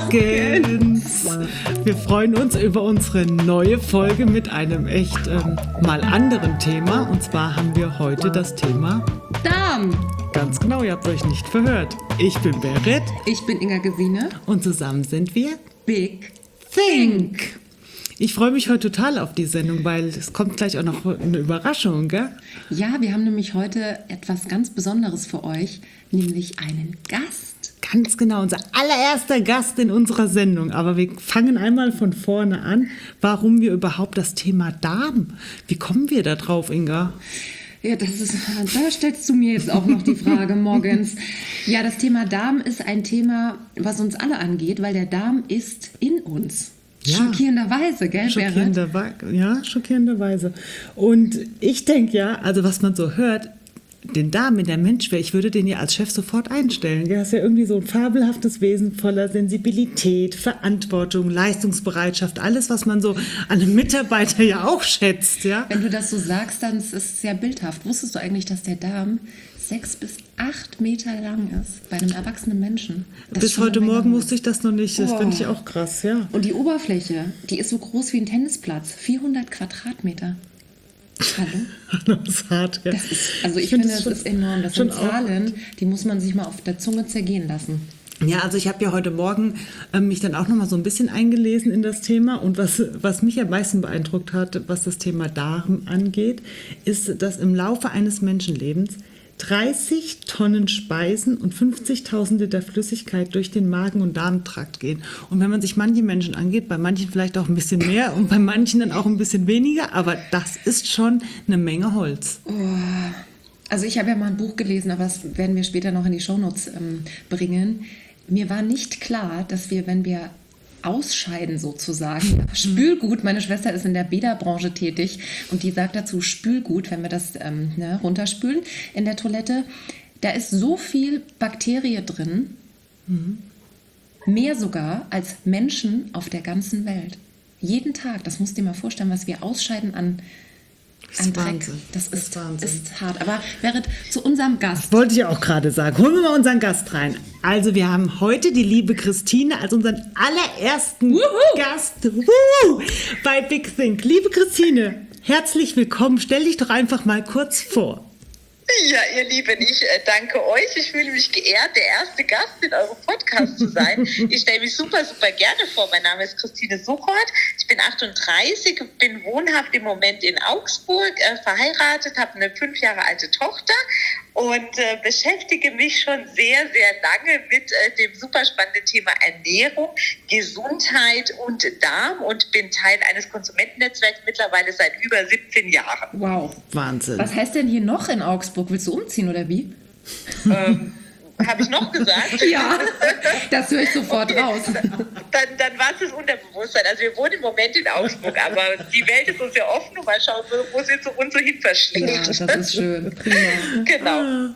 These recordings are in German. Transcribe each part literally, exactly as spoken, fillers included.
Morgens! Wir freuen uns über unsere neue Folge mit einem echt ähm, mal anderen Thema. Und zwar haben wir heute das Thema Darm. Ganz genau, ihr habt euch nicht verhört. Ich bin Berit. Ich bin Inga Gesine. Und zusammen sind wir Big Think. Ich freue mich heute total auf die Sendung, weil es kommt gleich auch noch eine Überraschung, gell? Ja, wir haben nämlich heute etwas ganz Besonderes für euch, nämlich einen Gast. Ganz genau, unser allererster Gast in unserer Sendung. Aber wir fangen einmal von vorne an, warum wir überhaupt das Thema Darm, wie kommen wir da drauf, Inga? Ja, das ist, da stellst du mir jetzt auch noch die Frage morgens. Ja, das Thema Darm ist ein Thema, was uns alle angeht, weil der Darm ist in uns. Ja. Schockierenderweise, gell, Schockierender, ja, schockierenderweise. Und ich denke ja, also was man so hört, den Darm, wenn der Mensch wäre, ich würde den ja als Chef sofort einstellen. Der ist ja irgendwie so ein fabelhaftes Wesen voller Sensibilität, Verantwortung, Leistungsbereitschaft, alles, was man so an einem Mitarbeiter ja auch schätzt. Ja? Wenn du das so sagst, dann ist es sehr bildhaft. Wusstest du eigentlich, dass der Darm sechs bis acht Meter lang ist bei einem erwachsenen Menschen? Das Bis heute Morgen wusste ich das noch nicht. Das oh. finde ich auch krass, ja. Und die Oberfläche, die ist so groß wie ein Tennisplatz. vierhundert Quadratmeter. Hallo? Das ist hart, ja. Das ist, also ich, ich find finde, das, das ist enorm. Das sind Zahlen, die muss man sich mal auf der Zunge zergehen lassen. Ja, also ich habe ja heute Morgen äh, mich dann auch noch mal so ein bisschen eingelesen in das Thema. Und was, was mich am meisten beeindruckt hat, was das Thema Darm angeht, ist, dass im Laufe eines Menschenlebens dreißig Tonnen Speisen und fünfzigtausend Liter Flüssigkeit durch den Magen- und Darmtrakt gehen. Und wenn man sich manche Menschen angeht, bei manchen vielleicht auch ein bisschen mehr und bei manchen dann auch ein bisschen weniger, aber das ist schon eine Menge Holz. Oh. Also ich habe ja mal ein Buch gelesen, aber das werden wir später noch in die Shownotes ähm, bringen. Mir war nicht klar, dass wir, wenn wir ausscheiden sozusagen. Spülgut, meine Schwester ist in der Bäderbranche tätig und die sagt dazu Spülgut, wenn wir das ähm, ne, runterspülen in der Toilette, da ist so viel Bakterie drin, mhm. mehr sogar als Menschen auf der ganzen Welt. Jeden Tag, das musst du dir mal vorstellen, was wir ausscheiden an Ein Dreck. Das ist, ist, ist hart. Aber Berit, zu unserem Gast. Das wollte ich auch gerade sagen. Holen wir mal unseren Gast rein. Also wir haben heute die liebe Christine als unseren allerersten Wuhu. Gast Wuhu. bei Big Think. Liebe Christine, herzlich willkommen. Stell dich doch einfach mal kurz vor. Ja, ihr Lieben, ich äh, danke euch. Ich fühle mich geehrt, der erste Gast in eurem Podcast zu sein. Ich stelle mich super, super gerne vor. Mein Name ist Christine Suchert. Ich bin achtunddreißig, bin wohnhaft im Moment in Augsburg, äh, verheiratet, habe eine fünf Jahre alte Tochter und äh, beschäftige mich schon sehr, sehr lange mit äh, dem super spannenden Thema Ernährung, Gesundheit und Darm und bin Teil eines Konsumentennetzwerks mittlerweile seit über siebzehn Jahren. Wow. Wahnsinn. Was heißt denn hier noch in Augsburg? Willst du umziehen oder wie? Ähm, Habe ich noch gesagt? Ja, das höre ich sofort okay. raus. Dann, dann war es das Unterbewusstsein. Also wir wohnen im Moment in Augsburg, aber die Welt ist uns ja offen und mal schauen, wo sie zu uns so hin verschlägt. Ja, das ist schön. Prima. Genau.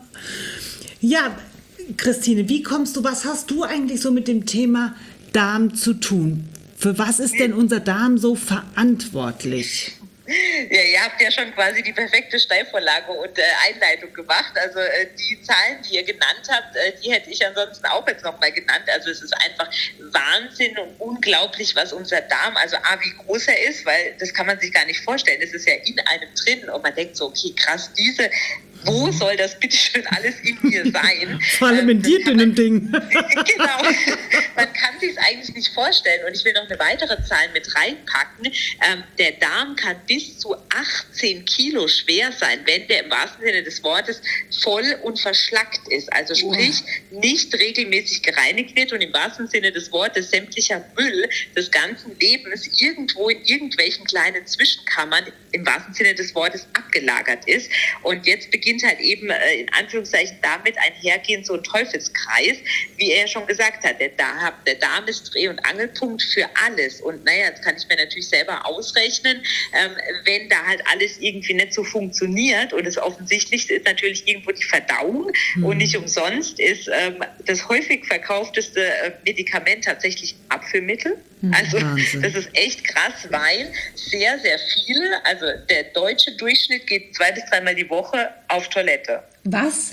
Ja, Christine, wie kommst du, was hast du eigentlich so mit dem Thema Darm zu tun? Für was ist denn unser Darm so verantwortlich? Ja, ihr habt ja schon quasi die perfekte Steilvorlage und äh, Einleitung gemacht. Also äh, die Zahlen, die ihr genannt habt, äh, die hätte ich ansonsten auch jetzt nochmal genannt. Also es ist einfach Wahnsinn und unglaublich, was unser Darm, also A, wie groß er ist, weil das kann man sich gar nicht vorstellen. Es ist ja in einem drin und man denkt so, okay, krass, diese... Wo soll das bitte schön alles in mir sein? Vor allem in dir dünnem Ding. Genau. Man kann sich es eigentlich nicht vorstellen. Und ich will noch eine weitere Zahl mit reinpacken. Ähm, der Darm kann bis zu achtzehn Kilo schwer sein, wenn der im wahrsten Sinne des Wortes voll und verschlackt ist. Also sprich, oh. nicht regelmäßig gereinigt wird und im wahrsten Sinne des Wortes sämtlicher Müll des ganzen Lebens irgendwo in irgendwelchen kleinen Zwischenkammern im wahrsten Sinne des Wortes abgelagert ist. Und jetzt beginnt halt eben äh, in Anführungszeichen damit einhergehend so ein Teufelskreis, wie er schon gesagt hat. Der Darm, der Darm ist Dreh- und Angelpunkt für alles. Und naja, das kann ich mir natürlich selber ausrechnen, ähm, wenn da halt alles irgendwie nicht so funktioniert. Und das Offensichtlichste ist natürlich irgendwo die Verdauung. Mhm. Und nicht umsonst ist ähm, das häufig verkaufteste äh, Medikament tatsächlich Abführmittel. Also Wahnsinn. Das ist echt krass, weil sehr, sehr viele, also der deutsche Durchschnitt geht zwei bis dreimal die Woche auf Toilette. Was? Das,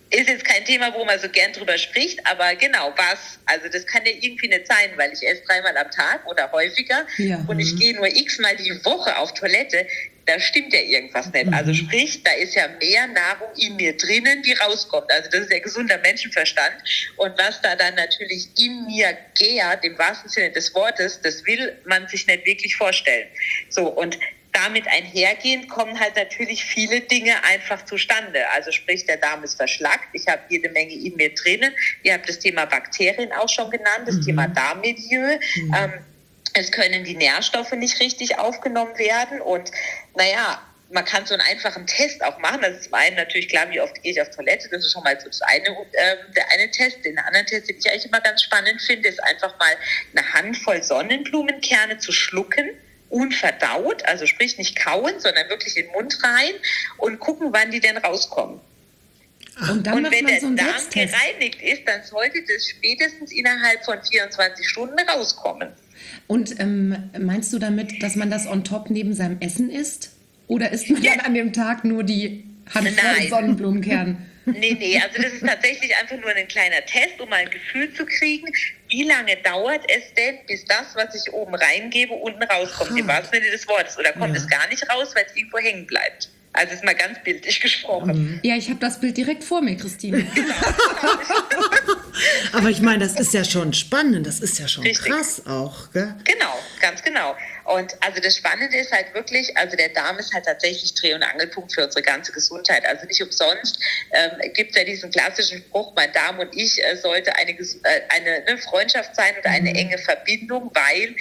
ist jetzt kein Thema, wo man so gern drüber spricht, aber genau, was? Also das kann ja irgendwie nicht sein, weil ich esse dreimal am Tag oder häufiger Ja. und ich gehe nur x-mal die Woche auf Toilette. Da stimmt ja irgendwas nicht. Also sprich, da ist ja mehr Nahrung in mir drinnen, die rauskommt. Also das ist ja gesunder Menschenverstand. Und was da dann natürlich in mir gärt, im wahrsten Sinne des Wortes, das will man sich nicht wirklich vorstellen. So, und damit einhergehend kommen halt natürlich viele Dinge einfach zustande. Also sprich, der Darm ist verschlackt, ich habe jede Menge in mir drinnen. Ihr habt das Thema Bakterien auch schon genannt, das mhm. Thema Darmmilieu. Mhm. Ähm, es können die Nährstoffe nicht richtig aufgenommen werden und naja, man kann so einen einfachen Test auch machen. Das ist zum einen natürlich klar, wie oft gehe ich auf Toilette. Das ist schon mal so das eine, äh, der eine Test. Den anderen Test, den ich eigentlich immer ganz spannend finde, ist einfach mal eine Handvoll Sonnenblumenkerne zu schlucken, unverdaut, also sprich nicht kauen, sondern wirklich in den Mund rein und gucken, wann die denn rauskommen. Und, dann und macht wenn man der so einen Darm Selbsttest. gereinigt ist, dann sollte das spätestens innerhalb von vierundzwanzig Stunden rauskommen. Und ähm, meinst du damit, dass man das on top neben seinem Essen isst? Oder isst man Ja. dann an dem Tag nur die Handvoll Nein. Sonnenblumenkern? Nee, nee, also das ist tatsächlich einfach nur ein kleiner Test, um mal ein Gefühl zu kriegen, wie lange dauert es denn, bis das, was ich oben reingebe, unten rauskommt, Aha. im wahrsten Sinne des Wortes. Oder kommt Ja. es gar nicht raus, weil es irgendwo hängen bleibt. Also ist mal ganz bildlich gesprochen. Ja, ich habe das Bild direkt vor mir, Christine. Aber ich meine, das ist ja schon spannend, das ist ja schon Richtig. krass auch, gell? Genau, ganz genau. Und also das Spannende ist halt wirklich, also der Darm ist halt tatsächlich Dreh- und Angelpunkt für unsere ganze Gesundheit. Also nicht umsonst ähm, gibt es ja diesen klassischen Spruch, mein Darm und ich äh, sollte eine, ges- äh, eine ne, Freundschaft sein oder eine enge Verbindung, weil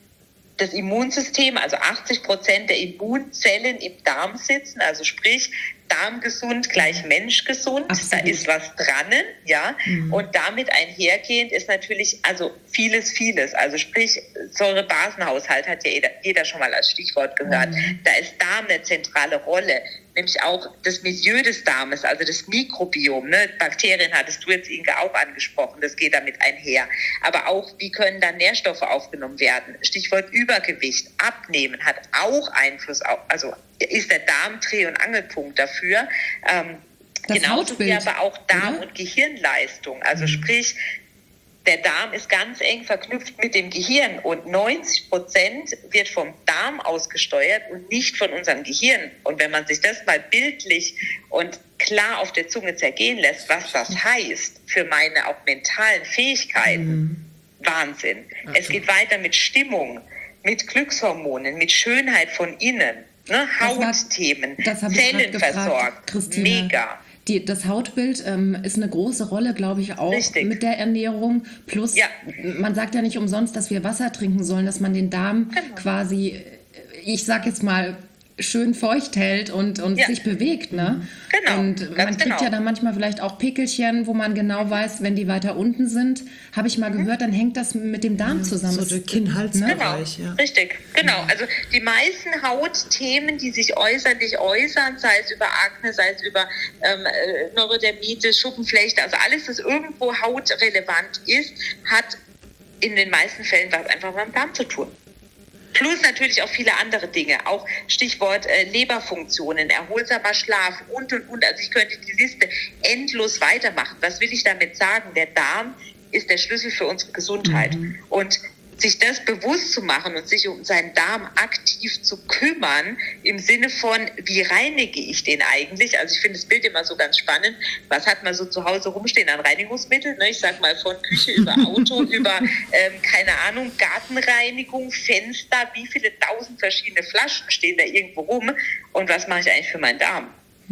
das Immunsystem, also achtzig Prozent der Immunzellen im Darm sitzen, also sprich Darm gesund gleich Mensch gesund, Absolut. da ist was dran, ja, Mhm. und damit einhergehend ist natürlich also vieles, vieles, also sprich Säurebasenhaushalt hat ja jeder, jeder schon mal als Stichwort gehört, Mhm. da ist Darm eine zentrale Rolle, nämlich auch das Milieu des Darmes, also das Mikrobiom, ne? Bakterien hattest du jetzt, Inge, auch angesprochen, das geht damit einher. Aber auch, wie können dann Nährstoffe aufgenommen werden? Stichwort Übergewicht, Abnehmen hat auch Einfluss auf, also ist der Darm Dreh- und Angelpunkt dafür. Ähm, Das genauso wie Hautbild, aber auch Darm- oder? und Gehirnleistung, also sprich, der Darm ist ganz eng verknüpft mit dem Gehirn und neunzig Prozent wird vom Darm ausgesteuert und nicht von unserem Gehirn. Und wenn man sich das mal bildlich und klar auf der Zunge zergehen lässt, was das heißt für meine auch mentalen Fähigkeiten, Wahnsinn. Also. Es geht weiter mit Stimmung, mit Glückshormonen, mit Schönheit von innen, ne? Das war- Hautthemen, Das habe ich gerade Zellen gefragt, versorgt, Christine. mega. Die, das Hautbild ähm, ist eine große Rolle, glaube ich, auch Richtig. mit der Ernährung. Plus, Ja. man sagt ja nicht umsonst, dass wir Wasser trinken sollen, dass man den Darm Genau. quasi, ich sag jetzt mal, schön feucht hält und, und Ja. sich bewegt. Ne? Genau, Und ganz man kriegt genau. ja dann manchmal vielleicht auch Pickelchen, wo man genau weiß, wenn die weiter unten sind, habe ich mal gehört, dann hängt das mit dem Darm zusammen. So der Das- Kinn-Hals-Bereich, Genau, ja. richtig, genau. Also die meisten Hautthemen, die sich äußerlich äußern, sei es über Akne, sei es über ähm, äh, Neurodermitis, Schuppenflechte, also alles, was irgendwo hautrelevant ist, hat in den meisten Fällen was einfach mit dem Darm zu tun. Plus natürlich auch viele andere Dinge, auch Stichwort äh, Leberfunktionen, erholsamer Schlaf und, und, und. Also ich könnte die Liste endlos weitermachen. Was will ich damit sagen? Der Darm ist der Schlüssel für unsere Gesundheit. Und sich das bewusst zu machen und sich um seinen Darm aktiv zu kümmern, im Sinne von, wie reinige ich den eigentlich? Also ich finde das Bild immer so ganz spannend. Was hat man so zu Hause rumstehen an Reinigungsmitteln? Ne? Ich sag mal von Küche über Auto, über, ähm, keine Ahnung, Gartenreinigung, Fenster, wie viele tausend verschiedene Flaschen stehen da irgendwo rum? Und was mache ich eigentlich für meinen Darm?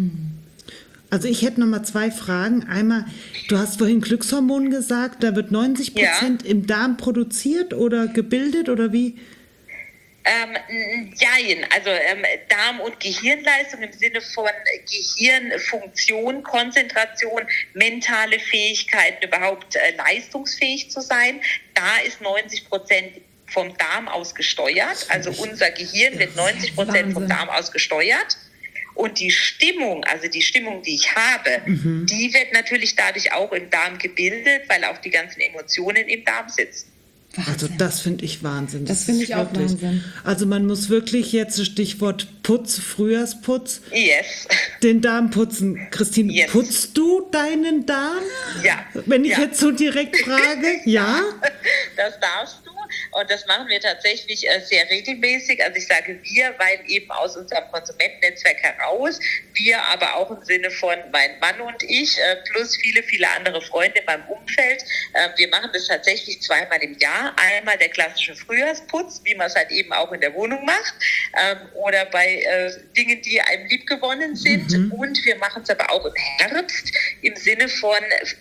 Also ich hätte noch mal zwei Fragen. Einmal, du hast vorhin Glückshormon gesagt, da wird neunzig Prozent im Darm produziert oder gebildet oder wie? Ähm, n- jein, also ähm, Darm- und Gehirnleistung im Sinne von Gehirnfunktion, Konzentration, mentale Fähigkeiten, überhaupt äh, leistungsfähig zu sein. Da ist neunzig Prozent vom Darm aus gesteuert. Also unser Gehirn wird neunzig Prozent vom Wahnsinn. Darm aus gesteuert. Und die Stimmung, also die Stimmung, die ich habe, die wird natürlich dadurch auch im Darm gebildet, weil auch die ganzen Emotionen im Darm sitzen. Also das finde ich Wahnsinn. Das finde ist ich auch Wahnsinn. Also man muss wirklich jetzt Stichwort Putz, Frühjahrsputz, Yes. Den Darm putzen. Christine, Yes. putzt du deinen Darm? Ja. Wenn ich Ja. jetzt so direkt frage, ja? Das darfst du. Und das machen wir tatsächlich äh, sehr regelmäßig. Also ich sage wir, weil eben aus unserem Konsumentennetzwerk heraus, wir aber auch im Sinne von mein Mann und ich, äh, plus viele, viele andere Freunde in meinem Umfeld. Äh, wir machen das tatsächlich zweimal im Jahr. Einmal der klassische Frühjahrsputz, wie man es halt eben auch in der Wohnung macht. Ähm, oder bei äh, Dingen, die einem liebgewonnen sind. Mhm. Und wir machen es aber auch im Herbst im Sinne von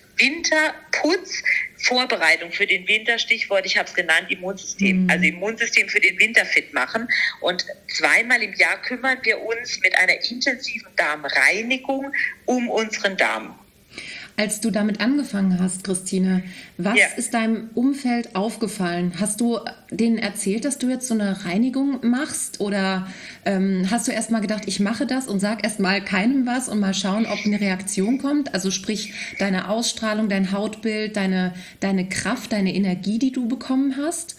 Winterputz, Vorbereitung für den Winter, Stichwort, ich habe es genannt, Immunsystem. Mhm. Also Immunsystem für den Winter fit machen. Und zweimal im Jahr kümmern wir uns mit einer intensiven Darmreinigung um unseren Darm. Als du damit angefangen hast, Christine, was ja. ist deinem Umfeld aufgefallen? Hast du denen erzählt, dass du jetzt so eine Reinigung machst? Oder ähm, hast du erst mal gedacht, ich mache das und sag erst mal keinem was und mal schauen, ob eine Reaktion kommt? Also sprich, deine Ausstrahlung, dein Hautbild, deine, deine Kraft, deine Energie, die du bekommen hast?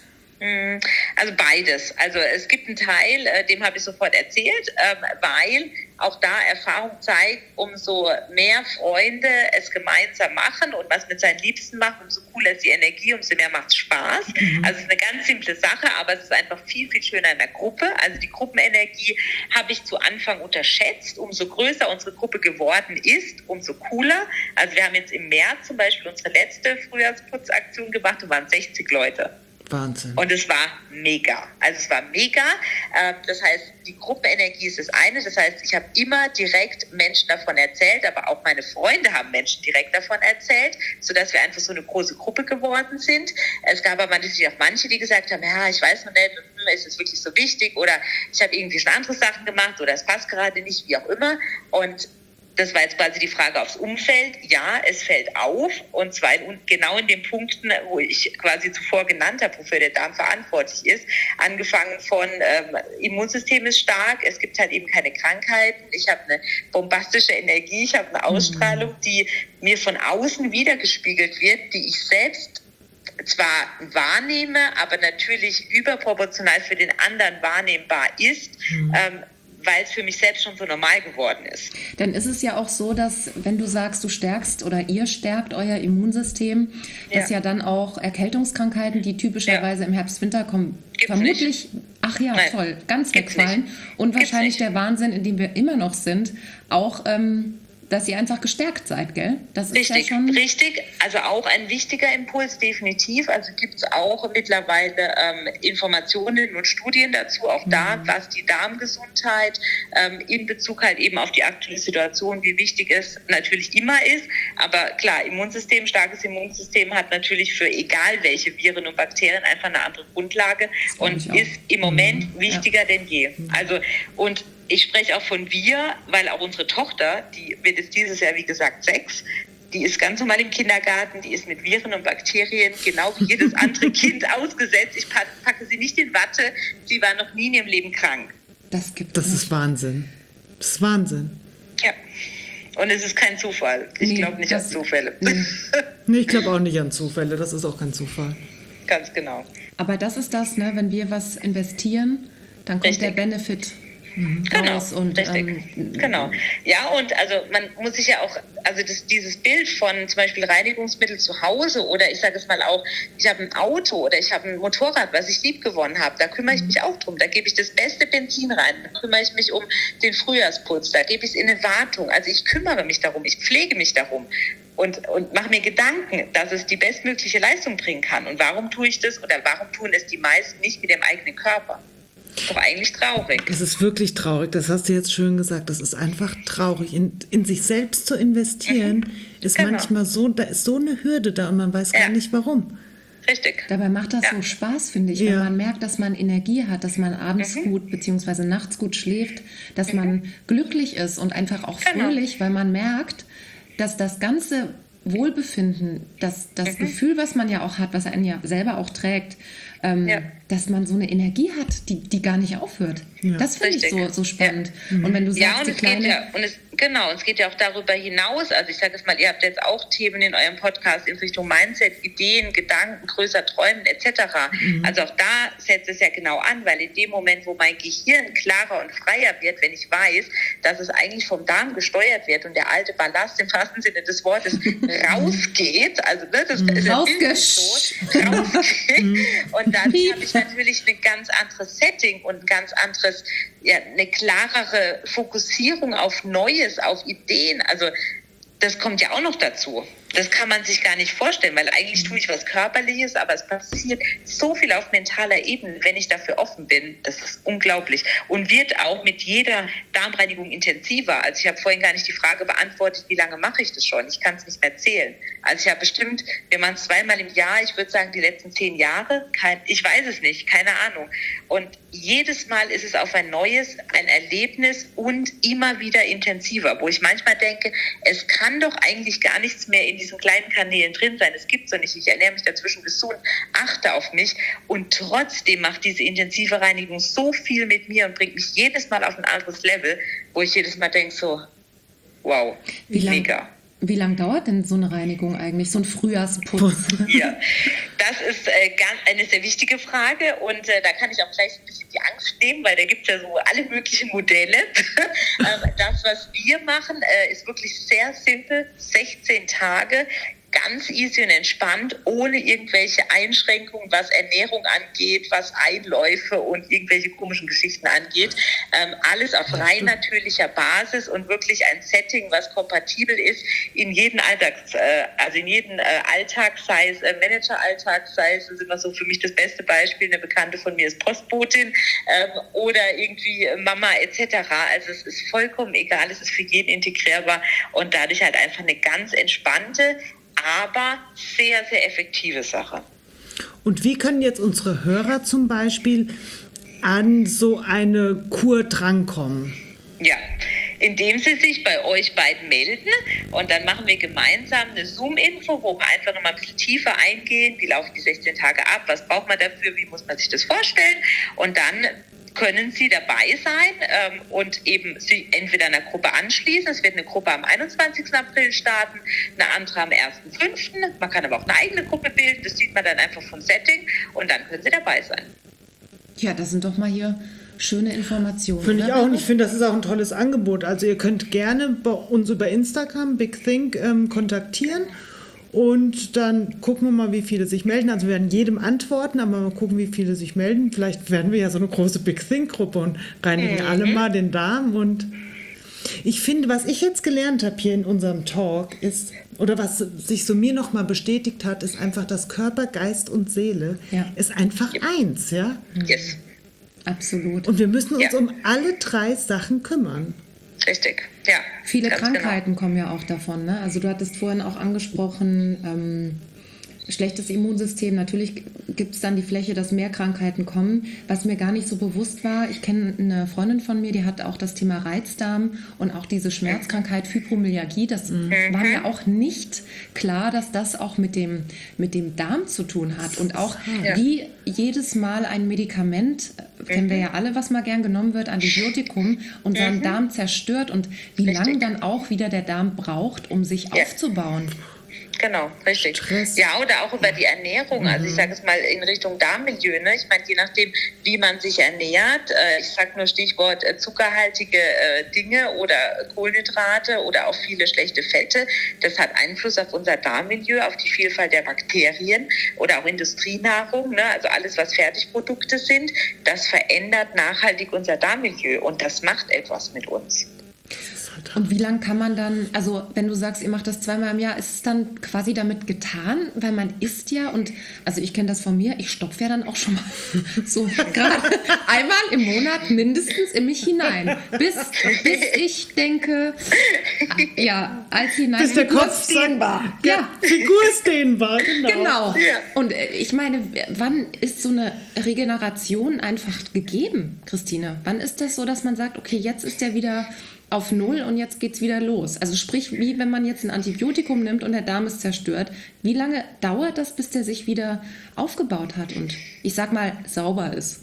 Also beides. Also es gibt einen Teil, äh, dem habe ich sofort erzählt, ähm, weil auch da Erfahrung zeigt, umso mehr Freunde es gemeinsam machen und was mit seinen Liebsten machen, umso cooler ist die Energie, umso mehr macht es Spaß. Mhm. Also es ist eine ganz simple Sache, aber es ist einfach viel, viel schöner in der Gruppe. Also die Gruppenenergie habe ich zu Anfang unterschätzt. Umso größer unsere Gruppe geworden ist, umso cooler. Also wir haben jetzt im März zum Beispiel unsere letzte Frühjahrsputzaktion gemacht und waren sechzig Leute. Wahnsinn. Und es war mega. Also es war mega. Das heißt, die Gruppenenergie ist das eine. Das heißt, ich habe immer direkt Menschen davon erzählt, aber auch meine Freunde haben Menschen direkt davon erzählt, sodass wir einfach so eine große Gruppe geworden sind. Es gab aber natürlich auch manche, die gesagt haben, ja, ich weiß noch nicht, ist es wirklich so wichtig oder ich habe irgendwie schon andere Sachen gemacht oder es passt gerade nicht, wie auch immer. Und das war jetzt quasi die Frage aufs Umfeld. Ja, es fällt auf und zwar in, genau in den Punkten, wo ich quasi zuvor genannt habe, wofür der Darm verantwortlich ist. Angefangen von ähm, Immunsystem ist stark, es gibt halt eben keine Krankheiten, ich habe eine bombastische Energie, ich habe eine Ausstrahlung, die mir von außen wiedergespiegelt wird, die ich selbst zwar wahrnehme, aber natürlich überproportional für den anderen wahrnehmbar ist, mhm. ähm, weil es für mich selbst schon so normal geworden ist. Dann ist es ja auch so, dass wenn du sagst, du stärkst oder ihr stärkt euer Immunsystem, ja. dass ja dann auch Erkältungskrankheiten, die typischerweise ja. im Herbst, Winter kommen, Gibt's vermutlich, nicht. ach ja, Nein. toll, ganz Gibt's wegfallen. Nicht. Und Gibt's wahrscheinlich nicht. Der Wahnsinn, in dem wir immer noch sind, auch ähm, dass ihr einfach gestärkt seid, gell? Das ist richtig, ja schon richtig. Also auch ein wichtiger Impuls, definitiv. Also gibt es auch mittlerweile ähm, Informationen und Studien dazu, auch mhm. da, was die Darmgesundheit ähm, in Bezug halt eben auf die aktuelle Situation, wie wichtig es natürlich immer ist. Aber klar, Immunsystem, starkes Immunsystem hat natürlich für egal welche Viren und Bakterien einfach eine andere Grundlage und ist im Moment mhm. wichtiger ja. denn je. Also und ich spreche auch von wir, weil auch unsere Tochter, die wird jetzt dieses Jahr, wie gesagt, sechs, die ist ganz normal im Kindergarten, die ist mit Viren und Bakterien genau wie jedes andere Kind ausgesetzt. Ich packe sie nicht in Watte, sie war noch nie in ihrem Leben krank. Das gibt Das ist Wahnsinn. Das ist Wahnsinn. Ja. Und es ist kein Zufall. Ich nee, glaube nicht an Zufälle. Nee. nee, ich glaube auch nicht an Zufälle. Das ist auch kein Zufall. Ganz genau. Aber das ist das, ne? Wenn wir was investieren, dann kommt Richtig. Der Benefit. Mhm. Genau, und, richtig. Ähm, genau. Ja, und also man muss sich ja auch, also das, dieses Bild von zum Beispiel Reinigungsmittel zu Hause oder ich sage es mal auch, ich habe ein Auto oder ich habe ein Motorrad, was ich lieb gewonnen habe, da kümmere ich mich auch drum. Da gebe ich das beste Benzin rein, da kümmere ich mich um den Frühjahrsputz, da gebe ich es in eine Wartung. Also ich kümmere mich darum, ich pflege mich darum. Und, und mache mir Gedanken, dass es die bestmögliche Leistung bringen kann. Und warum tue ich das oder warum tun es die meisten nicht mit dem eigenen Körper? Doch eigentlich traurig. Es ist wirklich traurig, das hast du jetzt schön gesagt. Das ist einfach traurig. In, in sich selbst zu investieren, mhm. ist genau. manchmal so, da ist so eine Hürde da und man weiß gar ja. nicht warum. Richtig. Dabei macht das ja. so Spaß, finde ich, ja. wenn man merkt, dass man Energie hat, dass man abends mhm. gut bzw. nachts gut schläft, dass mhm. man glücklich ist und einfach auch genau. fröhlich, weil man merkt, dass das ganze Wohlbefinden, das, das mhm. Gefühl, was man ja auch hat, was einen ja selber auch trägt, ähm, Ja. dass man so eine Energie hat, die, die gar nicht aufhört. Ja. Das finde ich Richtig. so, so spannend. Ja. Und wenn du sagst, Ja, und die es geht kleine... ja, und es, genau, und es geht ja auch darüber hinaus. Also ich sage es mal, ihr habt jetzt auch Themen in eurem Podcast in Richtung Mindset, Ideen, Gedanken, größer träumen et cetera. Mhm. Also auch da setzt es ja genau an, weil in dem Moment, wo mein Gehirn klarer und freier wird, wenn ich weiß, dass es eigentlich vom Darm gesteuert wird und der alte Ballast im wahrsten Sinne des Wortes rausgeht, also ne, das ist ja Rausgesch- so, rausgeht, und dann habe ich natürlich ein ganz anderes Setting und ein ganz anderes, ja, eine klarere Fokussierung auf Neues, auf Ideen. Also das kommt ja auch noch dazu. Das kann man sich gar nicht vorstellen, weil eigentlich tue ich was Körperliches, aber es passiert so viel auf mentaler Ebene, wenn ich dafür offen bin. Das ist unglaublich. Und wird auch mit jeder Darmreinigung intensiver. Also ich habe vorhin gar nicht die Frage beantwortet, wie lange mache ich das schon? Ich kann es nicht mehr zählen. Also ich habe bestimmt, wir machen es zweimal im Jahr, ich würde sagen die letzten zehn Jahre, kein, ich weiß es nicht, keine Ahnung. Und jedes Mal ist es auf ein neues, ein Erlebnis und immer wieder intensiver, wo ich manchmal denke, es kann doch eigentlich gar nichts mehr in diesen kleinen Kanälen drin sein. Es gibt so nicht. Ich ernähre mich dazwischen gesund, achte auf mich und trotzdem macht diese intensive Reinigung so viel mit mir und bringt mich jedes Mal auf ein anderes Level, wo ich jedes Mal denke so, wow, Wie lang, mega. Wie lange dauert denn so eine Reinigung eigentlich, so ein Frühjahrsputz? Ja, das ist äh, ganz eine sehr wichtige Frage und äh, da kann ich auch gleich ein bisschen die Angst nehmen, weil da gibt es ja so alle möglichen Modelle. ähm, das, was wir machen, äh, ist wirklich sehr simpel, sechzehn Tage, ganz easy und entspannt, ohne irgendwelche Einschränkungen, was Ernährung angeht, was Einläufe und irgendwelche komischen Geschichten angeht. Ähm, alles auf rein natürlicher Basis und wirklich ein Setting, was kompatibel ist in jeden Alltags, äh, also in jeden äh, Alltag, sei es äh, Manager-Alltag, sei es, das ist immer so für mich das beste Beispiel, eine Bekannte von mir ist Postbotin ähm, oder irgendwie Mama et cetera. Also es ist vollkommen egal, es ist für jeden integrierbar und dadurch halt einfach eine ganz entspannte, aber sehr, sehr effektive Sache. Und wie können jetzt unsere Hörer zum Beispiel an so eine Kur drankommen? Ja, indem sie sich bei euch beiden melden und dann machen wir gemeinsam eine Zoom-Info, wo wir einfach nochmal ein bisschen tiefer eingehen, wie laufen die sechzehn Tage ab, was braucht man dafür, wie muss man sich das vorstellen und dann können Sie dabei sein ähm, und eben Sie entweder einer Gruppe anschließen. Es wird eine Gruppe am einundzwanzigsten April starten, eine andere am ersten fünften Man kann aber auch eine eigene Gruppe bilden. Das sieht man dann einfach vom Setting und dann können Sie dabei sein. Ja, das sind doch mal hier schöne Informationen. Finde ich ne? auch. Und ich finde, das ist auch ein tolles Angebot. Also ihr könnt gerne bei uns über Instagram, Big Think, ähm, kontaktieren. Und dann gucken wir mal, wie viele sich melden. Also wir werden jedem antworten, aber mal gucken, wie viele sich melden. Vielleicht werden wir ja so eine große Big Think-Gruppe und reinigen mhm. alle mal den Darm. Und ich finde, was ich jetzt gelernt habe hier in unserem Talk ist, oder was sich so mir nochmal bestätigt hat, ist einfach, dass Körper, Geist und Seele ja. ist einfach ja. eins. Ja? Yes. Absolut. Und wir müssen uns ja. um alle drei Sachen kümmern. Richtig, ja. Viele ganz Krankheiten genau. kommen ja auch davon. Ne? Also du hattest vorhin auch angesprochen, ähm, schlechtes Immunsystem. Natürlich gibt es dann die Fläche, dass mehr Krankheiten kommen. Was mir gar nicht so bewusst war, ich kenne eine Freundin von mir, die hat auch das Thema Reizdarm und auch diese Schmerzkrankheit Fibromyalgie. Das mhm. war mir auch nicht klar, dass das auch mit dem, mit dem Darm zu tun hat. Und auch ja. wie jedes Mal ein Medikament, mhm. kennen wir ja alle, was mal gern genommen wird, Antibiotikum, unseren mhm. Darm zerstört und wie lange dann auch wieder der Darm braucht, um sich ja. aufzubauen. Genau, richtig. Stress. Ja, oder auch über die Ernährung. Also ich sage es mal in Richtung Darmmilieu. Ne? Ich meine, je nachdem, wie man sich ernährt, äh, ich sage nur Stichwort äh, zuckerhaltige äh, Dinge oder Kohlenhydrate oder auch viele schlechte Fette, das hat Einfluss auf unser Darmmilieu, auf die Vielfalt der Bakterien oder auch Industrienahrung. Ne? Also alles, was Fertigprodukte sind, das verändert nachhaltig unser Darmmilieu und das macht etwas mit uns. Und wie lange kann man dann, also wenn du sagst, ihr macht das zweimal im Jahr, ist es dann quasi damit getan? Weil man isst ja und, also ich kenne das von mir, ich stopfe ja dann auch schon mal so gerade einmal im Monat mindestens in mich hinein. Bis, bis ich denke, ja, als hinein... Bis der Kopf dehnbar. Ja. Figur ist dehnbar, genau. Genau. Und ich meine, wann ist so eine Regeneration einfach gegeben, Christine? Wann ist das so, dass man sagt, okay, jetzt ist der wieder... auf Null und jetzt geht's wieder los. Also sprich, wie wenn man jetzt ein Antibiotikum nimmt und der Darm ist zerstört. Wie lange dauert das, bis der sich wieder aufgebaut hat und ich sag mal sauber ist?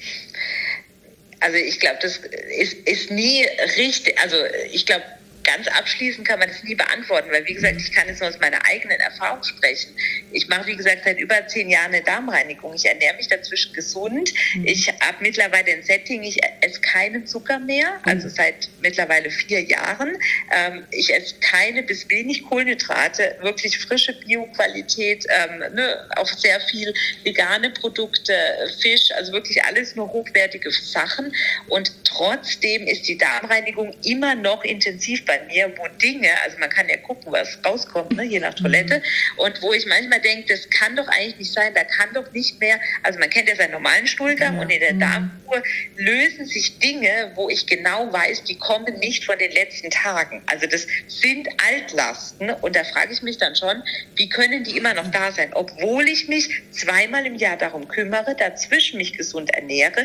Also ich glaube, das ist, ist nie richtig, also ich glaube, ganz abschließend kann man das nie beantworten, weil wie gesagt, ich kann jetzt nur aus meiner eigenen Erfahrung sprechen. Ich mache, wie gesagt, seit über zehn Jahren eine Darmreinigung. Ich ernähre mich dazwischen gesund. Mhm. Ich habe mittlerweile ein Setting, ich esse keinen Zucker mehr, also seit mittlerweile vier Jahren. Ähm, ich esse keine bis wenig Kohlenhydrate, wirklich frische Bio-Qualität, ähm, ne, auch sehr viel vegane Produkte, Fisch, also wirklich alles nur hochwertige Sachen. Und trotzdem ist die Darmreinigung immer noch intensiv bei mir, wo Dinge, also man kann ja gucken, was rauskommt, ne, je nach Toilette, und wo ich manchmal denke, das kann doch eigentlich nicht sein, da kann doch nicht mehr, also man kennt ja seinen normalen Stuhlgang, ja, und in der Darmkur lösen sich Dinge, wo ich genau weiß, die kommen nicht von den letzten Tagen. Also das sind Altlasten und da frage ich mich dann schon, wie können die immer noch da sein, obwohl ich mich zweimal im Jahr darum kümmere, dazwischen mich gesund ernähre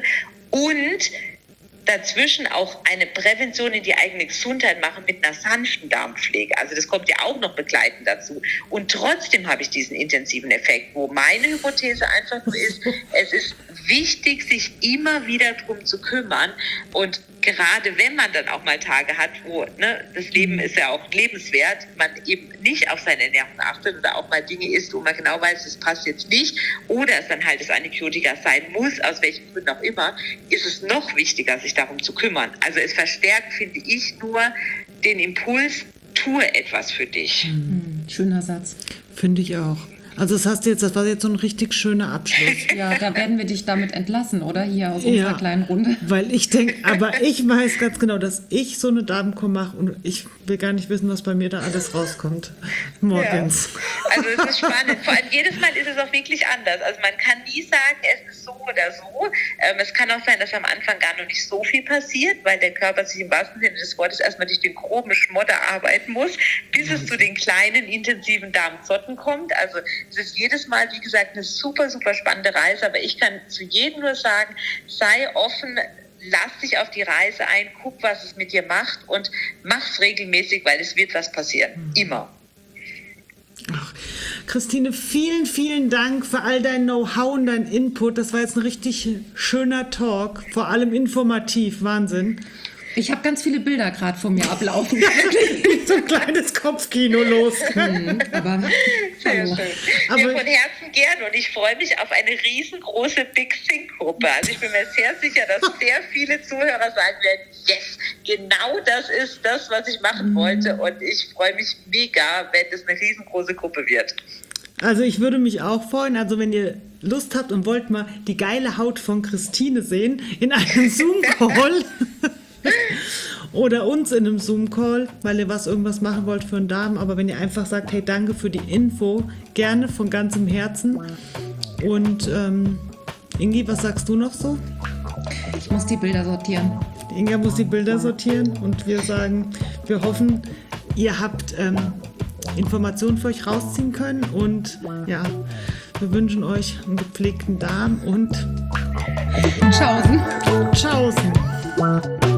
und dazwischen auch eine Prävention in die eigene Gesundheit machen mit einer sanften Darmpflege. Also das kommt ja auch noch begleitend dazu. Und trotzdem habe ich diesen intensiven Effekt, wo meine Hypothese einfach nur ist, es ist wichtig, sich immer wieder drum zu kümmern. Und gerade wenn man dann auch mal Tage hat, wo, ne, das Leben ist ja auch lebenswert, man eben nicht auf seine Ernährung achtet oder auch mal Dinge isst, wo man genau weiß, das passt jetzt nicht, oder es dann halt das Antibiotika sein muss, aus welchen Gründen auch immer, ist es noch wichtiger, sich darum zu kümmern. Also es verstärkt, finde ich, nur den Impuls, tue etwas für dich. Mhm. Schöner Satz. Finde ich auch. Also das hast du jetzt, das war jetzt so ein richtig schöner Abschluss. Ja, da werden wir dich damit entlassen, oder? Hier aus unserer Ja, kleinen Runde. Weil ich denke, aber ich weiß ganz genau, dass ich so eine Darmkur mache und ich will gar nicht wissen, was bei mir da alles rauskommt morgens. Ja. Also es ist spannend. Vor allem jedes Mal ist es auch wirklich anders. Also man kann nie sagen, es ist so oder so. Ähm, es kann auch sein, dass am Anfang gar noch nicht so viel passiert, weil der Körper sich im wahrsten Sinne des Wortes erstmal durch den groben Schmodder arbeiten muss, bis es zu den kleinen, intensiven Darmzotten kommt. Also es ist jedes Mal, wie gesagt, eine super, super spannende Reise, aber ich kann zu jedem nur sagen, sei offen, lass dich auf die Reise ein, guck, was es mit dir macht und mach's regelmäßig, weil es wird was passieren. Immer. Ach, Christine, vielen, vielen Dank für all dein Know-how und dein Input. Das war jetzt ein richtig schöner Talk, vor allem informativ. Wahnsinn. Ich habe ganz viele Bilder gerade vor mir ablaufen. So ein kleines Kopfkino los. Mhm, aber Sehr hallo. schön. Aber- Ja, von Herzen gern und ich freue mich auf eine riesengroße Big Think-Gruppe. Also ich bin mir sehr sicher, dass sehr viele Zuhörer sagen werden, yes, genau das ist das, was ich machen wollte und ich freue mich mega, wenn es eine riesengroße Gruppe wird. Also ich würde mich auch freuen, also wenn ihr Lust habt und wollt mal die geile Haut von Christine sehen in einem Zoom-Call oder uns in einem Zoom-Call, weil ihr was irgendwas machen wollt für einen Darm, aber wenn ihr einfach sagt, hey, danke für die Info, gerne von ganzem Herzen. Und ähm, Ingi, was sagst du noch so? Ich muss die Bilder sortieren. Die Inga muss die Bilder sortieren und wir sagen, wir hoffen, ihr habt ähm, Informationen für euch rausziehen können und ja, wir wünschen euch einen gepflegten Darm und Tschaußen. Tschaußen.